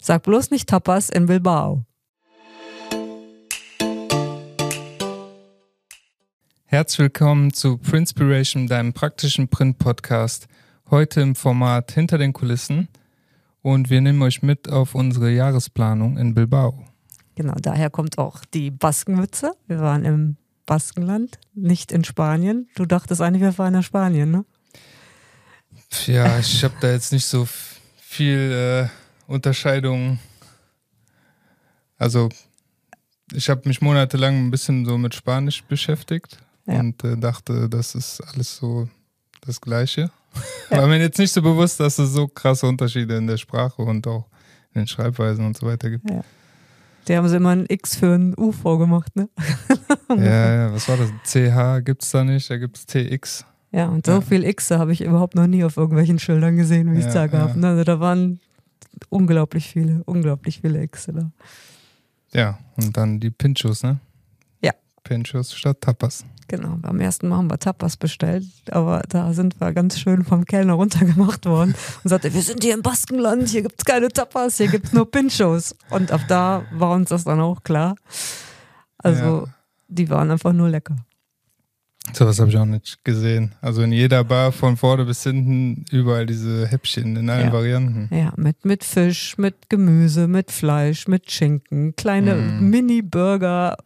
Sag bloß nicht Tapas in Bilbao. Herzlich willkommen zu Printspiration, deinem praktischen Print-Podcast. Heute im Format Hinter den Kulissen. Und wir nehmen euch mit auf unsere Jahresplanung in Bilbao. Genau, daher kommt auch die Baskenmütze. Wir waren im Baskenland, nicht in Spanien. Du dachtest eigentlich, wir fahren nach Spanien, ne? Ja, ich habe da jetzt nicht so viel Unterscheidung. Also ich habe mich monatelang ein bisschen so mit Spanisch beschäftigt und dachte, das ist alles so das Gleiche. Ja. War mir jetzt nicht so bewusst, dass es so krasse Unterschiede in der Sprache und auch in den Schreibweisen und so weiter gibt. Ja. Die haben sie immer ein X für ein U vorgemacht, ne? Ja, was war das? CH gibt's da nicht, da gibt's TX. Ja, und so viel X habe ich überhaupt noch nie auf irgendwelchen Schildern gesehen, wie es da gab. Ja. Also da waren unglaublich viele X da. Ja, und dann die Pinchos, ne? Ja. Pinchos statt Tapas. Genau, beim ersten Mal haben wir Tapas bestellt, aber da sind wir ganz schön vom Kellner runtergemacht worden und sagte, wir sind hier im Baskenland, hier gibt es keine Tapas, hier gibt es nur Pinchos. Und ab da war uns das dann auch klar. Also die waren einfach nur lecker. Sowas habe ich auch nicht gesehen. Also in jeder Bar von vorne bis hinten überall diese Häppchen in allen Varianten. Ja, mit Fisch, mit Gemüse, mit Fleisch, mit Schinken, kleine Mini-Burger,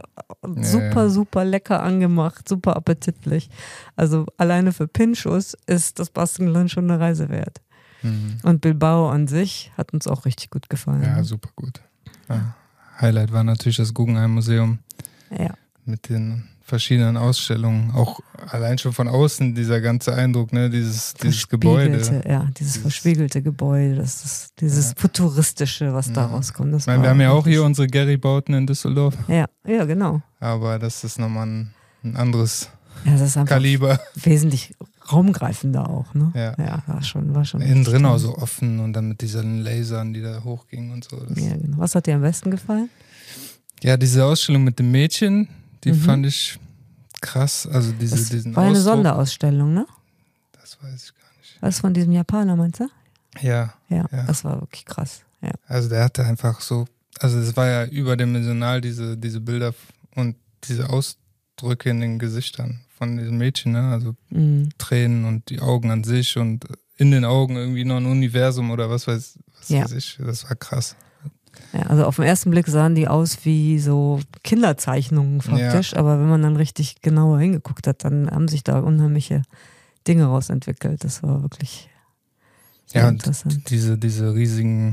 super lecker angemacht, super appetitlich. Also alleine für Pinchos ist das Baskenland schon eine Reise wert. Und Bilbao an sich hat uns auch richtig gut gefallen. Ja, super gut. Ja. Highlight war natürlich das Guggenheim Museum. Ja. Mit den verschiedenen Ausstellungen, auch allein schon von außen dieser ganze Eindruck, ne, dieses Gebäude. Ja, dieses verspiegelte Gebäude, dieses Futuristische, was da rauskommt. Ich meine, wir haben ja auch hier unsere Gary-Bauten in Düsseldorf. Ja, genau. Aber das ist nochmal ein anderes das ist Kaliber. Wesentlich raumgreifender auch, ne? Ja, war schon. Innen drin auch so offen und dann mit diesen Lasern, die da hochgingen und so. Ja, genau. Was hat dir am besten gefallen? Ja, diese Ausstellung mit dem Mädchen, die fand ich krass. Also diesen war eine Ausdruck. Sonderausstellung, ne? Das weiß ich gar nicht. Was von diesem Japaner, meinst du? Ja. Das war wirklich krass. Ja. Also der hatte einfach so, also es war ja überdimensional, diese Bilder und diese Ausdrücke in den Gesichtern von diesem Mädchen, ne? Also Tränen und die Augen an sich und in den Augen irgendwie noch ein Universum oder was weiß ich. Das war krass. Ja, also auf den ersten Blick sahen die aus wie so Kinderzeichnungen faktisch, aber wenn man dann richtig genauer hingeguckt hat, dann haben sich da unheimliche Dinge rausentwickelt. Das war wirklich sehr interessant. Und diese riesigen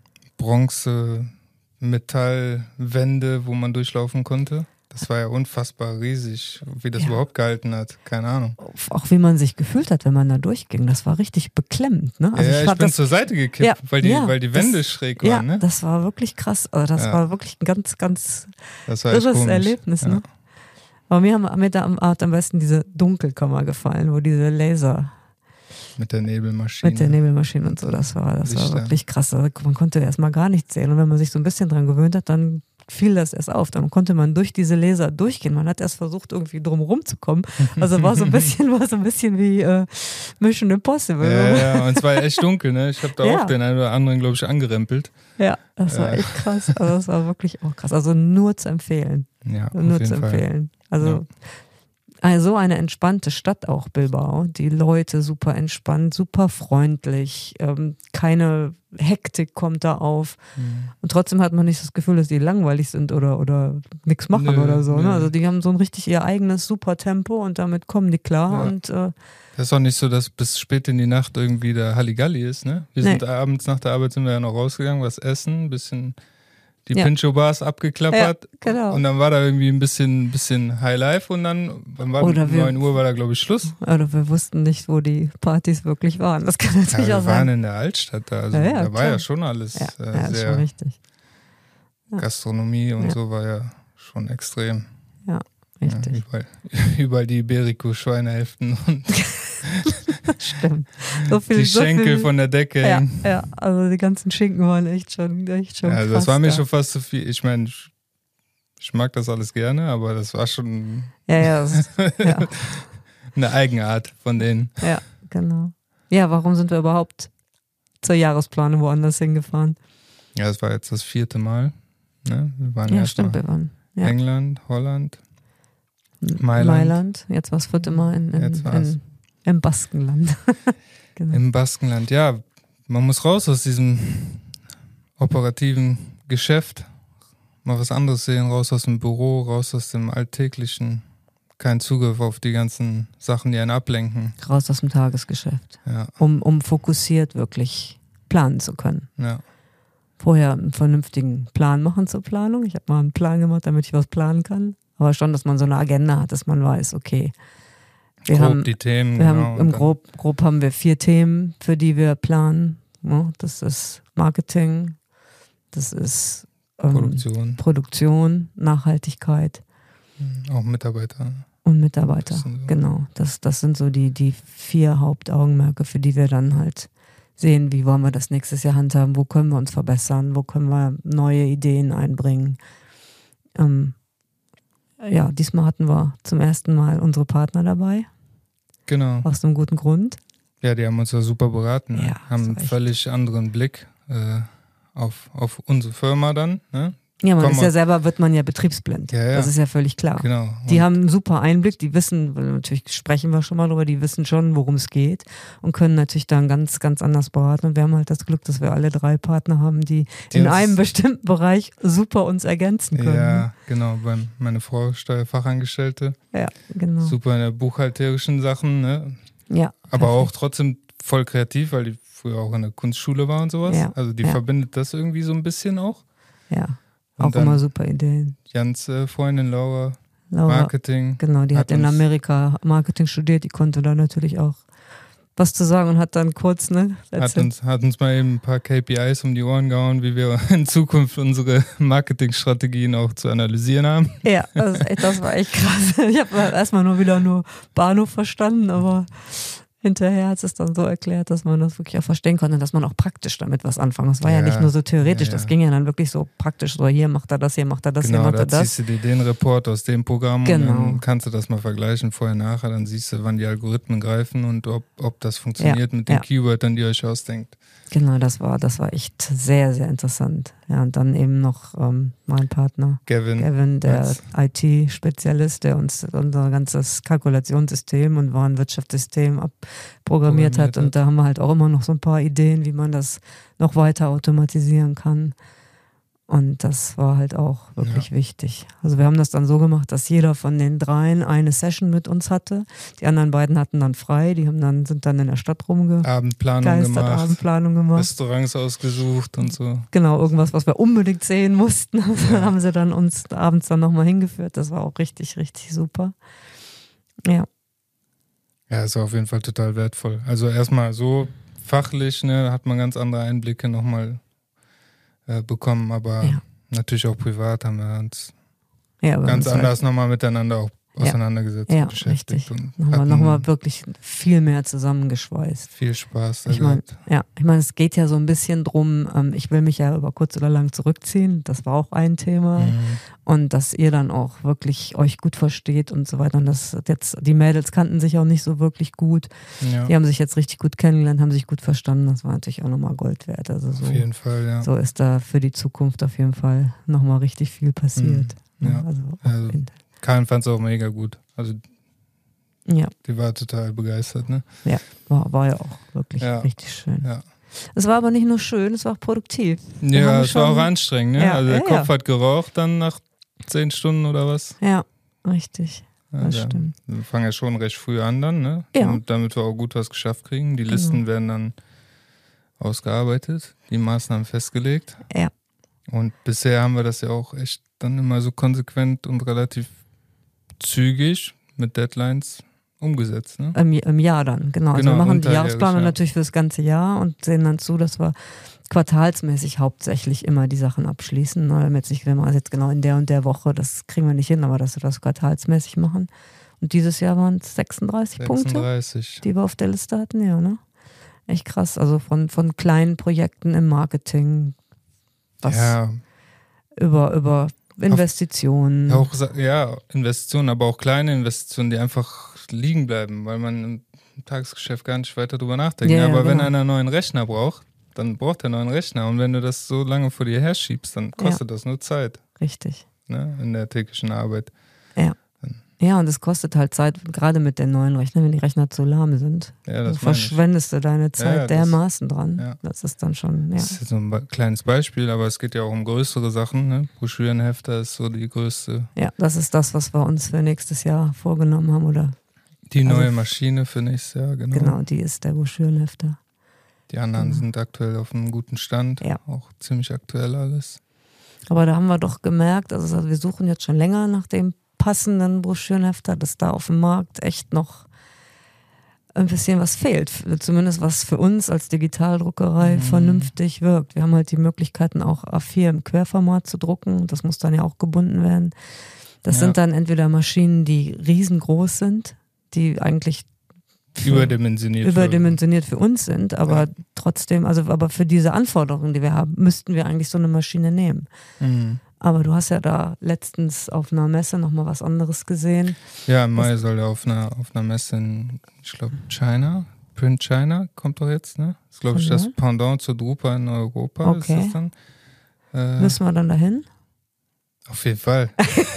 Bronze-Metallwände, wo man durchlaufen konnte, das war ja unfassbar riesig, wie das überhaupt gehalten hat. Keine Ahnung. Auch wie man sich gefühlt hat, wenn man da durchging. Das war richtig beklemmend. Ne? Also ich bin zur Seite gekippt, weil die Wände schräg waren. Ne? Das war wirklich krass. Also das war wirklich ein ganz, ganz irres Erlebnis. Ne? Aber mir hat am besten diese Dunkelkammer gefallen, wo diese Laser... Mit der Nebelmaschine. Und so. Das war wirklich krass. Also man konnte erstmal gar nichts sehen. Und wenn man sich so ein bisschen dran gewöhnt hat, dann fiel das erst auf. Dann konnte man durch diese Laser durchgehen. Man hat erst versucht, irgendwie drumherum zu kommen. Also war so ein bisschen wie Mission Impossible. Ja, und es war echt dunkel, ne? Ich habe da auch den einen oder anderen, glaube ich, angerempelt. Ja, das war echt krass. Also das war wirklich auch krass. Also nur zu empfehlen. Ja, nur zu empfehlen. Also so eine entspannte Stadt auch, Bilbao. Die Leute super entspannt, super freundlich. Keine Hektik kommt da auf. Und trotzdem hat man nicht das Gefühl, dass die langweilig sind oder nichts machen oder so. Ne? Also die haben so ein richtig ihr eigenes super Tempo und damit kommen die klar. Ja. Und das ist auch nicht so, dass bis spät in die Nacht irgendwie der Halligalli ist. Ne? Wir sind abends nach der Arbeit sind wir ja noch rausgegangen, was essen, ein bisschen die Pincho-Bars abgeklappert. Ja, genau. Und dann war da irgendwie ein bisschen Highlife und dann war 9 Uhr war da, glaube ich, Schluss. Oder wir wussten nicht, wo die Partys wirklich waren. Das kann natürlich auch sein. Wir waren in der Altstadt da. Also da war ja schon alles sehr schon richtig. Gastronomie und so war ja schon extrem. Ja, richtig. Überall die Iberico-Schweinehälften und stimmt. Die Schenkel von der Decke hängen. Ja, also die ganzen Schinken waren echt schon also das war mir schon fast zu viel. Ich meine, ich mag das alles gerne, aber das war schon eine Eigenart von denen. Ja, genau. Ja, warum sind wir überhaupt zur Jahresplanung woanders hingefahren? Ja, es war jetzt das 4. Mal. Ne? Wir waren ja, stimmt, wir waren. Ja. England, Holland, Mailand. Jetzt war es 4. Mal im Baskenland. Genau. Im Baskenland, ja. Man muss raus aus diesem operativen Geschäft, mal was anderes sehen, raus aus dem Büro, raus aus dem Alltäglichen. Kein Zugriff auf die ganzen Sachen, die einen ablenken. Raus aus dem Tagesgeschäft. Ja. Um fokussiert wirklich planen zu können. Ja. Vorher einen vernünftigen Plan machen zur Planung. Ich habe mal einen Plan gemacht, damit ich was planen kann. Aber schon, dass man so eine Agenda hat, dass man weiß, okay, wir haben die Themen. Grob haben wir 4 Themen, für die wir planen. Das ist Marketing, das ist Produktion, Nachhaltigkeit. Auch Mitarbeiter. Und Mitarbeiter, genau. Das sind so die 4 Hauptaugenmerke, für die wir dann halt sehen, wie wollen wir das nächstes Jahr handhaben, wo können wir uns verbessern, wo können wir neue Ideen einbringen. Ja, diesmal hatten wir zum ersten Mal unsere Partner dabei. Genau. Aus einem guten Grund. Ja, die haben uns ja super beraten. Ja, haben einen völlig anderen Blick auf unsere Firma dann. Ne? Ja, man ist ja selber, wird man ja betriebsblind. Ja. Das ist ja völlig klar. Genau. Die haben einen super Einblick, die wissen, natürlich sprechen wir schon mal drüber, die wissen schon, worum es geht und können natürlich dann ganz, ganz anders beraten. Und wir haben halt das Glück, dass wir alle 3 Partner haben, die in einem bestimmten Bereich super uns ergänzen können. Ja, genau. Meine Frau, Steuerfachangestellte. Ja, genau. Super in der buchhalterischen Sachen, ne? Ja. Aber auch trotzdem voll kreativ, weil die früher auch in der Kunstschule war und sowas. Ja. Also die verbindet das irgendwie so ein bisschen auch. Ja. Auch immer super Ideen. Jans Freundin Laura, Marketing. Genau, die hat in Amerika Marketing studiert, die konnte da natürlich auch was zu sagen und hat dann kurz, hat uns mal eben ein paar KPIs um die Ohren gehauen, wie wir in Zukunft unsere Marketingstrategien auch zu analysieren haben. Ja, das war echt krass. Ich habe erstmal nur Bahnhof verstanden, aber hinterher hat es dann so erklärt, dass man das wirklich auch verstehen konnte und dass man auch praktisch damit was anfangen. Das war ja nicht nur so theoretisch, das ging ja dann wirklich so praktisch, so hier macht er das, hier macht er das, genau, hier macht er das. Genau, da ziehst du dir den Report aus dem Programm und dann kannst du das mal vergleichen, vorher, nachher, dann siehst du, wann die Algorithmen greifen und ob das funktioniert mit den Keywörtern, die ihr euch ausdenkt. Genau, das war echt sehr, sehr interessant. Ja, und dann eben noch mein Partner Gavin, der IT-Spezialist, der uns unser ganzes Kalkulationssystem und Warenwirtschaftssystem abprogrammiert hat. Und da haben wir halt auch immer noch so ein paar Ideen, wie man das noch weiter automatisieren kann. Und das war halt auch wirklich wichtig. Also wir haben das dann so gemacht, dass jeder von den 3 eine Session mit uns hatte. Die anderen beiden hatten dann frei, sind dann in der Stadt Abendplanung gemacht, Restaurants ausgesucht und so. Genau, irgendwas, was wir unbedingt sehen mussten. Also haben sie dann uns abends dann nochmal hingeführt. Das war auch richtig, richtig super. Ja. Ja, ist auf jeden Fall total wertvoll. Also erstmal so fachlich, ne, hat man ganz andere Einblicke nochmal bekommen, aber natürlich auch privat haben wir uns ganz anders nochmal miteinander auch auseinandergesetzt und beschäftigt. Richtig. Und haben wir nochmal wirklich viel mehr zusammengeschweißt. Viel Spaß. Ich meine, es geht ja so ein bisschen drum, ich will mich ja über kurz oder lang zurückziehen, das war auch ein Thema. Und dass ihr dann auch wirklich euch gut versteht und so weiter. Und das jetzt, die Mädels kannten sich auch nicht so wirklich gut. Ja. Die haben sich jetzt richtig gut kennengelernt, haben sich gut verstanden. Das war natürlich auch nochmal Gold wert. Also so, auf jeden Fall, ja. So ist da für die Zukunft auf jeden Fall nochmal richtig viel passiert. Ja. Also Karin fand es auch mega gut. Also die war total begeistert, ne? Ja, war ja auch wirklich richtig schön. Ja. Es war aber nicht nur schön, es war auch produktiv. Ja, es war auch anstrengend, ne? Also der Kopf hat geraucht dann nach 10 Stunden oder was? Ja, richtig. Das stimmt. Wir fangen ja schon recht früh an dann, ne? Ja. Damit wir auch gut was geschafft kriegen. Die Listen werden dann ausgearbeitet, die Maßnahmen festgelegt. Ja. Und bisher haben wir das ja auch echt dann immer so konsequent und relativ zügig mit Deadlines umgesetzt. Ne? Im Jahr dann, genau. Also wir machen die Jahresplanung natürlich für das ganze Jahr und sehen dann zu, dass wir quartalsmäßig hauptsächlich immer die Sachen abschließen. Wir haben jetzt nicht, wenn wir jetzt genau in der und der Woche, das kriegen wir nicht hin, aber dass wir das quartalsmäßig machen. Und dieses Jahr waren es 36 Punkte, die wir auf der Liste hatten, ja, ne? Echt krass. Also von kleinen Projekten im Marketing, über Investitionen. Investitionen, aber auch kleine Investitionen, die einfach liegen bleiben, weil man im Tagesgeschäft gar nicht weiter drüber nachdenkt. Aber wenn einer einen neuen Rechner braucht, dann braucht er einen neuen Rechner. Und wenn du das so lange vor dir herschiebst, dann kostet das nur Zeit. Richtig. Ne? In der täglichen Arbeit. Ja. Ja, und es kostet halt Zeit, gerade mit den neuen Rechnern, wenn die Rechner zu lahm sind. Ja, das verschwendest du deine Zeit dermaßen dran. Ja. Das ist dann schon, Das ist jetzt so ein kleines Beispiel, aber es geht ja auch um größere Sachen. Ne? Broschürenhefter ist so die größte. Ja, das ist das, was wir uns für nächstes Jahr vorgenommen haben, oder? Die neue Maschine für nächstes Jahr, genau. Genau, die ist der Broschürenhefter. Die anderen sind aktuell auf einem guten Stand. Ja. Auch ziemlich aktuell alles. Aber da haben wir doch gemerkt, also wir suchen jetzt schon länger nach dem passenden Broschürenhefter, dass da auf dem Markt echt noch ein bisschen was fehlt. Zumindest was für uns als Digitaldruckerei vernünftig wirkt. Wir haben halt die Möglichkeiten auch A4 im Querformat zu drucken. Das muss dann ja auch gebunden werden. Das sind dann entweder Maschinen, die riesengroß sind, die eigentlich überdimensioniert für uns sind, aber trotzdem, also aber für diese Anforderungen, die wir haben, müssten wir eigentlich so eine Maschine nehmen. Aber du hast ja da letztens auf einer Messe nochmal was anderes gesehen. Ja, im Mai soll er auf einer Messe in, ich glaube, China, Print China kommt doch jetzt, ne? Das ist, glaube ich, das Pendant zur Drupa in Europa. Okay. Ist das dann. Müssen wir dann dahin? Auf jeden Fall.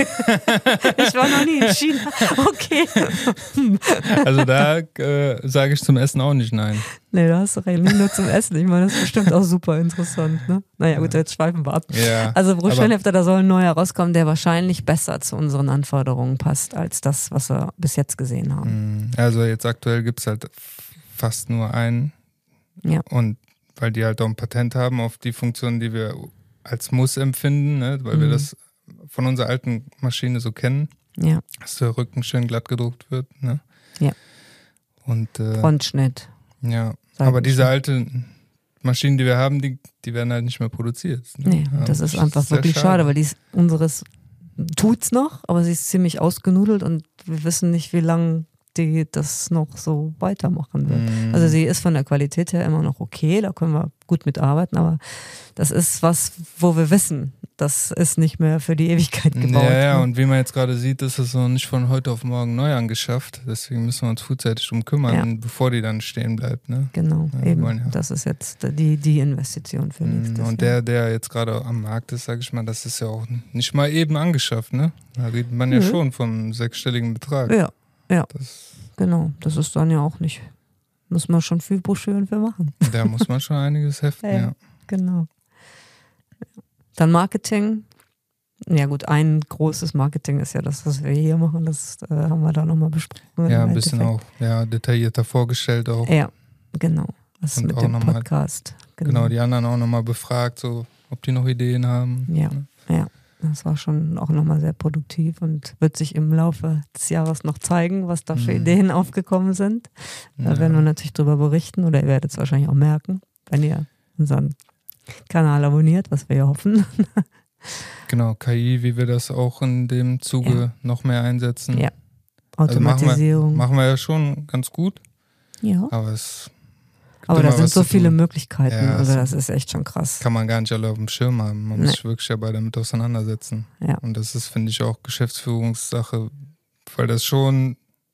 Ich war noch nie in China. Okay. Also da sage ich zum Essen auch nicht nein. Nee, da hast du recht. Nicht nur zum Essen. Ich meine, das ist bestimmt auch super interessant. Ne? Naja, gut, jetzt schweifen wir ab. Ja, also Broschürenhefter, da soll ein neuer rauskommen, der wahrscheinlich besser zu unseren Anforderungen passt, als das, was wir bis jetzt gesehen haben. Also jetzt aktuell gibt es halt fast nur einen. Ja. Und weil die halt auch ein Patent haben auf die Funktionen, die wir als Muss empfinden, ne? Weil wir das von unserer alten Maschine so kennen, dass der Rücken schön glatt gedruckt wird. Ne? Ja. Und, Frontschnitt. Ja, aber diese alten Maschinen, die wir haben, die werden halt nicht mehr produziert. Ne? Nee, das ist einfach wirklich schade, weil unseres tut's noch, aber sie ist ziemlich ausgenudelt und wir wissen nicht, wie lange die das noch so weitermachen wird. Also sie ist von der Qualität her immer noch okay, da können wir gut mitarbeiten, aber das ist was, wo wir wissen, das ist nicht mehr für die Ewigkeit gebaut. Ja, und wie man jetzt gerade sieht, ist es noch nicht von heute auf morgen neu angeschafft, deswegen müssen wir uns frühzeitig drum kümmern, bevor die dann stehen bleibt. Ne? Genau, eben. Das ist jetzt die Investition für nächstes Jahr. Und der jetzt gerade am Markt ist, sage ich mal, das ist ja auch nicht mal eben angeschafft, ne? Da redet man ja schon vom 6-stelligen Betrag. Ja, genau. Das ist dann ja auch nicht, muss man schon viel Broschüren für machen. Da muss man schon einiges heften, ja. Genau. Dann Marketing. Ja gut, ein großes Marketing ist ja das, was wir hier machen. Das haben wir da nochmal besprochen. Ja, ein bisschen auch detaillierter vorgestellt auch. Ja, genau. Was und mit auch dem nochmal, Podcast. Genau, die anderen auch nochmal befragt, so ob die noch Ideen haben. Ja. Das war schon auch nochmal sehr produktiv und wird sich im Laufe des Jahres noch zeigen, was da für Ideen aufgekommen sind. Da werden wir natürlich drüber berichten oder ihr werdet es wahrscheinlich auch merken, wenn ihr unseren Kanal abonniert, was wir ja hoffen. Genau, KI, wie wir das auch in dem Zuge noch mehr einsetzen. Ja, Automatisierung. Also machen wir ja schon ganz gut. Ja. Aber da sind so viele Möglichkeiten, ja, also das ist echt schon krass. Kann man gar nicht alle auf dem Schirm haben. Man muss sich wirklich dabei damit auseinandersetzen. Ja. Und das ist, finde ich, auch Geschäftsführungssache, weil das schon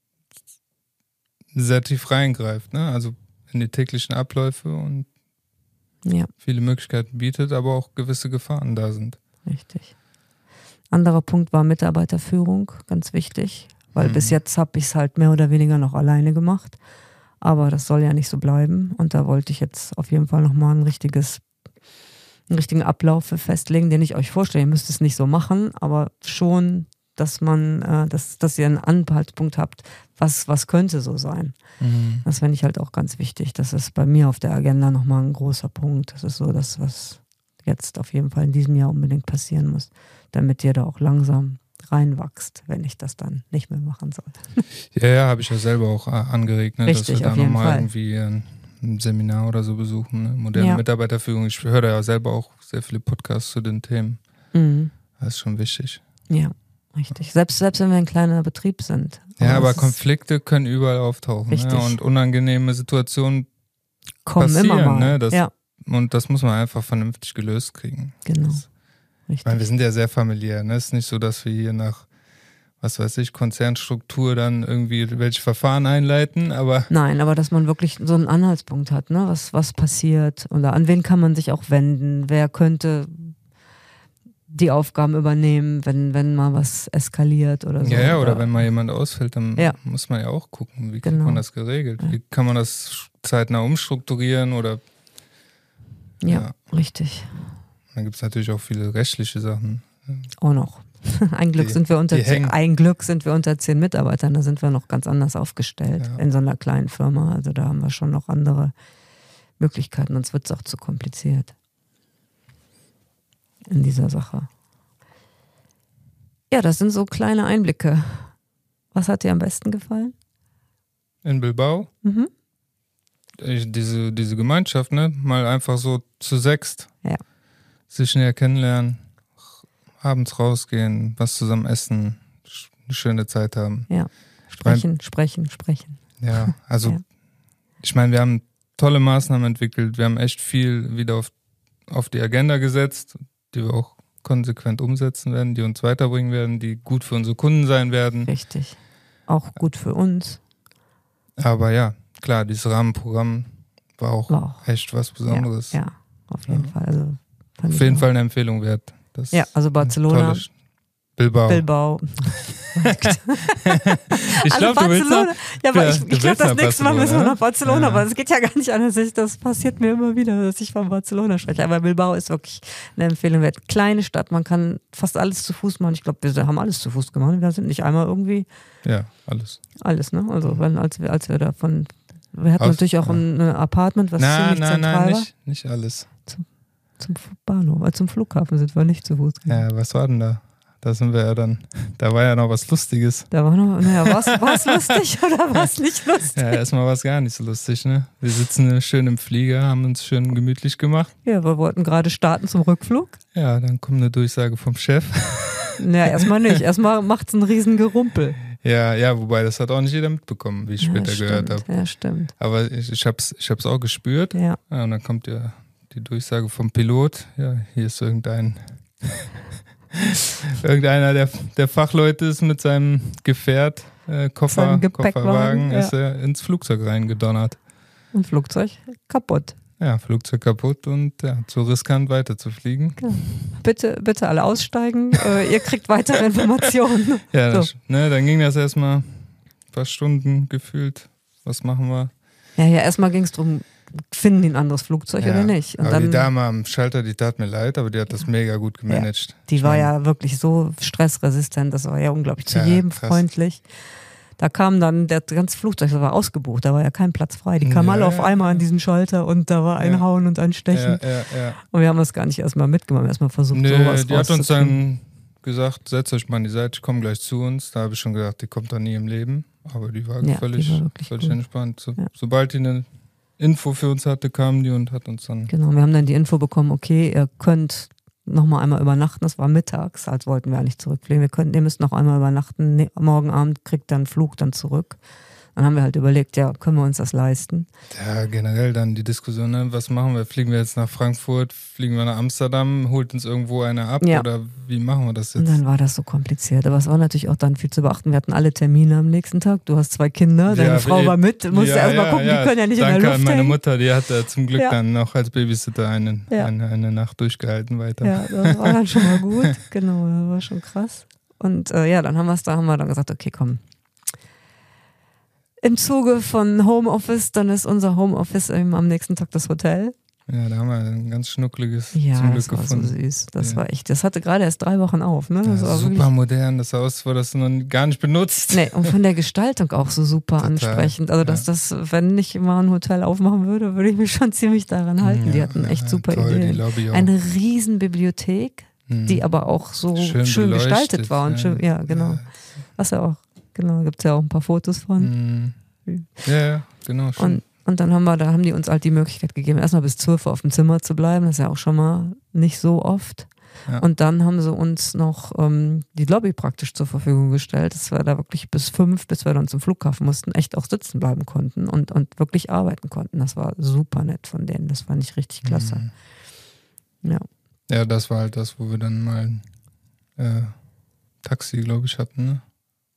sehr tief reingreift, ne? Also in die täglichen Abläufe und viele Möglichkeiten bietet, aber auch gewisse Gefahren da sind. Richtig. Anderer Punkt war Mitarbeiterführung, ganz wichtig, weil bis jetzt habe ich es halt mehr oder weniger noch alleine gemacht. Aber das soll ja nicht so bleiben. Und da wollte ich jetzt auf jeden Fall nochmal einen richtigen Ablauf für festlegen, den ich euch vorstelle. Ihr müsst es nicht so machen, aber schon, dass man, dass ihr einen Anhaltspunkt habt, was könnte so sein. Das fände ich halt auch ganz wichtig. Das ist bei mir auf der Agenda nochmal ein großer Punkt. Das ist so das, was jetzt auf jeden Fall in diesem Jahr unbedingt passieren muss, damit ihr da auch langsam reinwachst, wenn ich das dann nicht mehr machen soll. Ja, habe ich ja selber auch angeregt, ne, Richtig, dass wir da nochmal irgendwie ein Seminar oder so besuchen. Ne? Moderne Mitarbeiterführung. Ich höre da ja selber auch sehr viele Podcasts zu den Themen. Das ist schon wichtig. Ja, richtig. Selbst wenn wir ein kleiner Betrieb sind. Aber Konflikte können überall auftauchen. Richtig. Ne? Und unangenehme Situationen kommen passieren. Immer mal. Ne? Und das muss man einfach vernünftig gelöst kriegen. Genau. Ich meine, wir sind ja sehr familiär. Ne? Es ist nicht so, dass wir hier nach was weiß ich, Konzernstruktur dann irgendwie welche Verfahren einleiten, aber... Nein, aber dass man wirklich so einen Anhaltspunkt hat, ne? Was passiert oder an wen kann man sich auch wenden, wer könnte die Aufgaben übernehmen, wenn mal was eskaliert oder so. Ja, oder wenn mal jemand ausfällt, dann muss man ja auch gucken, wie kriegt man das geregelt, wie kann man das zeitnah umstrukturieren oder... Ja, richtig. Dann gibt es natürlich auch viele rechtliche Sachen. Auch noch. Ein Glück sind wir unter 10 Mitarbeitern, da sind wir noch ganz anders aufgestellt in so einer kleinen Firma. Also da haben wir schon noch andere Möglichkeiten, sonst wird es auch zu kompliziert in dieser Sache. Ja, das sind so kleine Einblicke. Was hat dir am besten gefallen? In Bilbao? Mhm. Diese Gemeinschaft, ne? Mal einfach so zu sechst. Ja. Sich näher kennenlernen. Abends rausgehen, was zusammen essen, eine schöne Zeit haben. Ja, sprechen. Ja, also ich meine, wir haben tolle Maßnahmen entwickelt, wir haben echt viel wieder auf die Agenda gesetzt, die wir auch konsequent umsetzen werden, die uns weiterbringen werden, die gut für unsere Kunden sein werden. Richtig, auch gut für uns. Aber ja, klar, dieses Rahmenprogramm war auch echt was Besonderes. Ja, auf jeden Fall. Also, auf jeden Fall eine Empfehlung wert. Also Barcelona, Bilbao. Ich glaube, du willst noch, aber ich glaube, das nächste Mal müssen wir nach Barcelona, aber es geht ja gar nicht anders. Das passiert mir immer wieder, dass ich von Barcelona spreche. Aber Bilbao ist wirklich eine Empfehlung wert. Kleine Stadt, man kann fast alles zu Fuß machen. Ich glaube, wir haben alles zu Fuß gemacht. Wir sind nicht einmal irgendwie... Ja, alles. Alles, ne? Also als wir davon... Wir hatten natürlich auch ein Apartment, was ziemlich zentral war. Nicht alles. Zum Bahnhof, zum Flughafen sind wir nicht zu Fuß gegangen. Ja, was war denn da? Da sind wir ja dann, da war ja noch was Lustiges. Da war noch, war es lustig oder war es nicht lustig? Ja, erstmal war es gar nicht so lustig, ne? Wir sitzen schön im Flieger, haben uns schön gemütlich gemacht. Ja, wir wollten gerade starten zum Rückflug. Ja, dann kommt eine Durchsage vom Chef. Ja, erstmal nicht. Erstmal macht es einen riesen Gerumpel. Ja, wobei das hat auch nicht jeder mitbekommen, wie ich später gehört habe. Ja, stimmt. Aber ich hab's auch gespürt. Ja. Und dann kommt ja die Durchsage vom Pilot. Ja, hier ist irgendeiner der Fachleute ist mit seinem Gefährt, Kofferwagen, ist er ins Flugzeug reingedonnert. Und Flugzeug kaputt. Ja, Flugzeug kaputt und zu riskant weiterzufliegen. Ja. Bitte alle aussteigen, ihr kriegt weitere Informationen. Ja, so. Dann ging das erstmal ein paar Stunden gefühlt. Was machen wir? Ja, erstmal ging es darum, finden die ein anderes Flugzeug oder nicht? Und aber dann, die Dame am Schalter, die tat mir leid, aber die hat das mega gut gemanagt. Ja, die war ja wirklich so stressresistent, das war ja unglaublich, zu jedem krass. Freundlich. Da kam dann das ganze Flugzeug, das war ausgebucht, da war ja kein Platz frei. Die kamen alle auf einmal an diesen Schalter und da war ein Hauen und ein Stechen. Ja. Und wir haben das gar nicht erstmal mitgemacht, erstmal versucht, sowas die hat uns dann gesagt, setzt euch mal an die Seite, ich komme gleich zu uns. Da habe ich schon gedacht, die kommt da nie im Leben. Aber die war völlig entspannt. Sobald die eine Info für uns hatte, kam die und hat uns dann... Genau, wir haben dann die Info bekommen, okay, ihr könnt nochmal einmal übernachten, das war mittags, als wollten wir eigentlich zurückfliegen. Ihr müsst noch einmal übernachten, morgen Abend kriegt dann einen Flug dann zurück. Dann haben wir halt überlegt, ja, können wir uns das leisten? Ja, generell dann die Diskussion, ne? Was machen wir? Fliegen wir jetzt nach Frankfurt, fliegen wir nach Amsterdam, holt uns irgendwo einer ab oder wie machen wir das jetzt? Und dann war das so kompliziert, aber es war natürlich auch dann viel zu beachten. Wir hatten alle Termine am nächsten Tag, du hast 2 Kinder, deine Frau war mit, musste erstmal gucken, die können ja nicht in der Luft hängen. Danke an meine Mutter, die hat zum Glück dann noch als Babysitter eine Nacht durchgehalten weiter. Ja, das war dann schon mal gut, genau, das war schon krass. Und dann haben wir dann gesagt, okay, komm. Im Zuge von Homeoffice, dann ist unser Homeoffice eben am nächsten Tag das Hotel. Ja, da haben wir ein ganz schnuckliges zum Glück gefunden. Das war so süß. Das war echt, das hatte gerade erst 3 Wochen auf. Ne? Das war super modern, das Haus war das noch gar nicht benutzt. Nee, und von der Gestaltung auch so super ansprechend. Also, dass das, wenn ich mal ein Hotel aufmachen würde, würde ich mich schon ziemlich daran halten. Die hatten echt super Ideen. Eine riesen Bibliothek, die aber auch so schön gestaltet war. Und schön, genau. Was ja auch. Genau, gibt es ja auch ein paar Fotos von. Ja, genau. Und dann haben die uns halt die Möglichkeit gegeben, erstmal bis 12 Uhr auf dem Zimmer zu bleiben. Das ist ja auch schon mal nicht so oft. Ja. Und dann haben sie uns noch die Lobby praktisch zur Verfügung gestellt. Das war da wirklich bis 5, bis wir dann zum Flughafen mussten, echt auch sitzen bleiben konnten und wirklich arbeiten konnten. Das war super nett von denen. Das fand ich richtig klasse. Ja. Ja, das war halt das, wo wir dann mal ein Taxi, glaube ich, hatten, ne?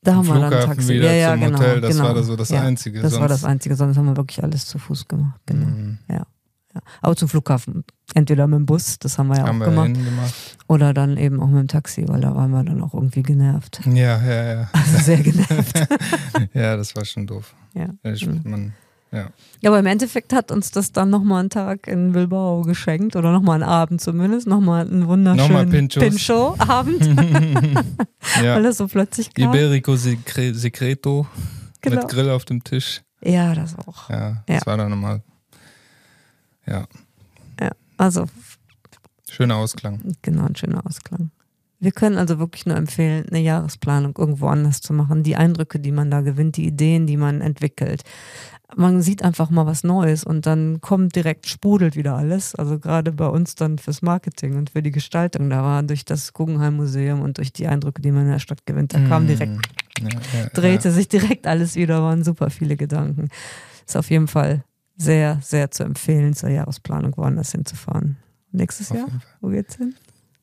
Da haben wir dann Taxi. Wieder zum genau, Hotel, das genau. war da so das Einzige. Das war das Einzige, sonst haben wir wirklich alles zu Fuß gemacht. Genau. Ja. Aber zum Flughafen, entweder mit dem Bus, das haben wir ja auch gemacht. Oder dann eben auch mit dem Taxi, weil da waren wir dann auch irgendwie genervt. Ja. Also sehr genervt. Ja, das war schon doof. Ja. Ja, aber im Endeffekt hat uns das dann nochmal einen Tag in Bilbao geschenkt oder nochmal einen Abend zumindest, nochmal einen wunderschönen Pincho-Abend, weil das so plötzlich kam. Iberico Secreto mit Grill auf dem Tisch. Ja, das auch. Ja, das war dann nochmal, ja, also schöner Ausklang. Genau, ein schöner Ausklang. Wir können also wirklich nur empfehlen, eine Jahresplanung irgendwo anders zu machen. Die Eindrücke, die man da gewinnt, die Ideen, die man entwickelt. Man sieht einfach mal was Neues und dann sprudelt wieder alles. Also gerade bei uns dann fürs Marketing und für die Gestaltung. Da war durch das Guggenheim-Museum und durch die Eindrücke, die man in der Stadt gewinnt, da kam direkt, drehte sich direkt alles wieder, waren super viele Gedanken. Ist auf jeden Fall sehr, sehr zu empfehlen, zur Jahresplanung woanders hinzufahren. Nächstes Jahr? Wo geht's hin?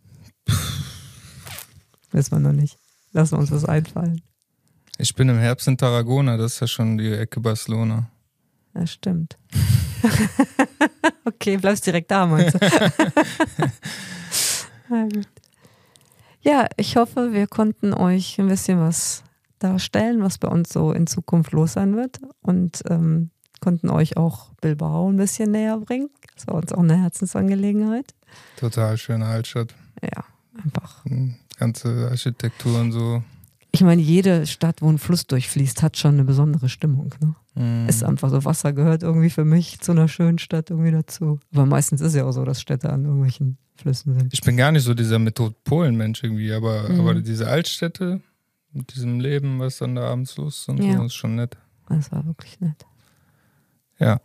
Wissen wir noch nicht. Lassen wir uns was einfallen. Ich bin im Herbst in Tarragona, das ist ja schon die Ecke Barcelona. Ja, stimmt. Okay, bleibst direkt da, meinst du? Na gut. Ja, ich hoffe, wir konnten euch ein bisschen was darstellen, was bei uns so in Zukunft los sein wird und konnten euch auch Bilbao ein bisschen näher bringen. Das war uns auch eine Herzensangelegenheit. Total schöne Altstadt. Ja, einfach. Ganze Architektur und so. Ich meine, jede Stadt, wo ein Fluss durchfließt, hat schon eine besondere Stimmung. Ne? Ist einfach so, Wasser gehört irgendwie für mich zu einer schönen Stadt irgendwie dazu. Aber meistens ist ja auch so, dass Städte an irgendwelchen Flüssen sind. Ich bin gar nicht so dieser Metropolenmensch irgendwie, aber diese Altstädte mit diesem Leben, was dann da abends los ist und so, ist schon nett. Das war wirklich nett. Ja.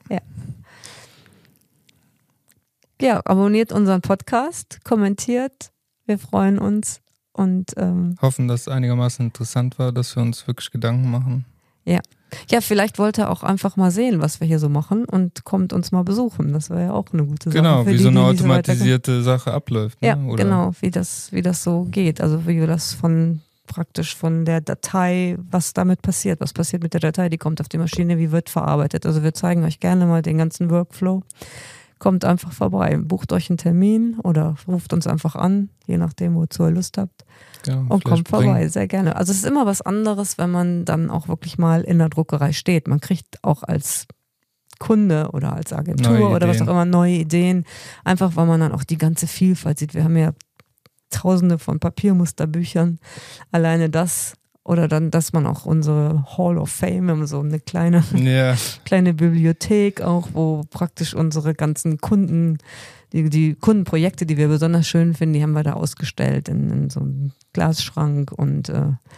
Ja, abonniert unseren Podcast, kommentiert. Wir freuen uns. Und hoffen, dass es einigermaßen interessant war, dass wir uns wirklich Gedanken machen. Ja, vielleicht wollt ihr auch einfach mal sehen, was wir hier so machen und kommt uns mal besuchen. Das wäre ja auch eine gute Sache. Genau, wie so eine automatisierte Sache abläuft. Ne? Ja, oder? Genau, wie das so geht. Also wie wir das von der Datei, was damit passiert. Was passiert mit der Datei, die kommt auf die Maschine, wie wird verarbeitet. Also wir zeigen euch gerne mal den ganzen Workflow. Kommt einfach vorbei, bucht euch einen Termin oder ruft uns einfach an, je nachdem, wozu ihr Lust habt. Ja, und kommt vorbei, sehr gerne. Also es ist immer was anderes, wenn man dann auch wirklich mal in der Druckerei steht. Man kriegt auch als Kunde oder als Agentur oder was auch immer neue Ideen, einfach weil man dann auch die ganze Vielfalt sieht. Wir haben ja tausende von Papiermusterbüchern, alleine das. Oder dann, dass man auch unsere Hall of Fame, wir haben so eine kleine Bibliothek auch, wo praktisch unsere ganzen Kunden, die Kundenprojekte, die wir besonders schön finden, die haben wir da ausgestellt in so einem Glasschrank und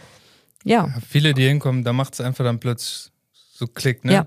viele, die hinkommen, da macht es einfach dann plötzlich so Klick, ne?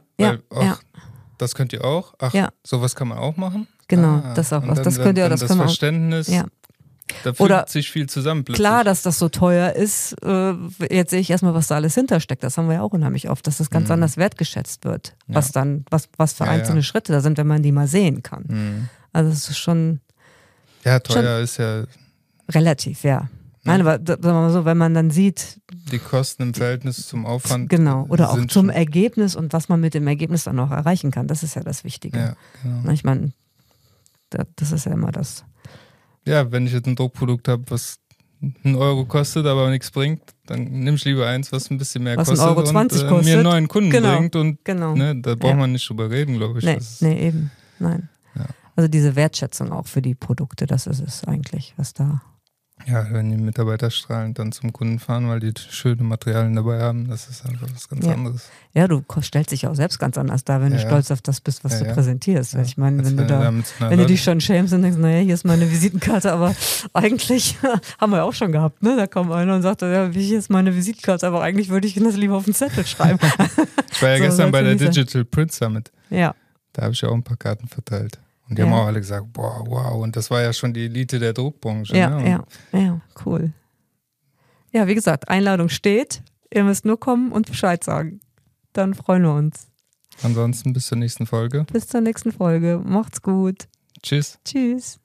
Das könnt ihr auch. Ach, sowas kann man auch machen? Genau, das auch. Das könnt ihr auch. Das Verständnis. Ja. Da fügt sich viel zusammen plötzlich. Klar, dass das so teuer ist. Jetzt sehe ich erstmal, was da alles hintersteckt. Das haben wir ja auch unheimlich oft, dass das ganz anders wertgeschätzt wird. Ja. Was für einzelne Schritte da sind, wenn man die mal sehen kann. Also es ist schon... Ja, teuer ist ja... Relativ, ja. Nein, aber sagen wir mal so, wenn man dann sieht... Die Kosten im Verhältnis zum Aufwand. Genau, oder auch zum Ergebnis und was man mit dem Ergebnis dann auch erreichen kann. Das ist ja das Wichtige. Ja, genau. Ich meine, das ist ja immer das... Ja, wenn ich jetzt ein Druckprodukt habe, was 1 Euro kostet, aber nichts bringt, dann nimm ich lieber eins, was ein bisschen mehr kostet 1,20 und kostet. mir einen neuen Kunden bringt. Und genau. Ne, da braucht man nicht drüber reden, glaube ich. Nee, eben. Nein. Ja. Also diese Wertschätzung auch für die Produkte, das ist es eigentlich, was da... Ja, wenn die Mitarbeiter strahlend dann zum Kunden fahren, weil die schöne Materialien dabei haben, das ist einfach was ganz anderes. Ja, du stellst dich auch selbst ganz anders dar, wenn du stolz auf das bist, was du präsentierst. Ich meine, wenn du dich schon schämst und denkst, naja, hier ist meine Visitenkarte, aber eigentlich haben wir ja auch schon gehabt, ne? Da kommt einer und sagt, ja, hier ist meine Visitenkarte, aber eigentlich würde ich das lieber auf den Zettel schreiben. Ich war ja gestern bei der Digital Print Summit. Ja. Da habe ich ja auch ein paar Karten verteilt. Und die haben auch alle gesagt, boah, wow. Und das war ja schon die Elite der Druckbranche. Ja, cool. Ja, wie gesagt, Einladung steht. Ihr müsst nur kommen und Bescheid sagen. Dann freuen wir uns. Ansonsten bis zur nächsten Folge. Bis zur nächsten Folge. Macht's gut. Tschüss. Tschüss.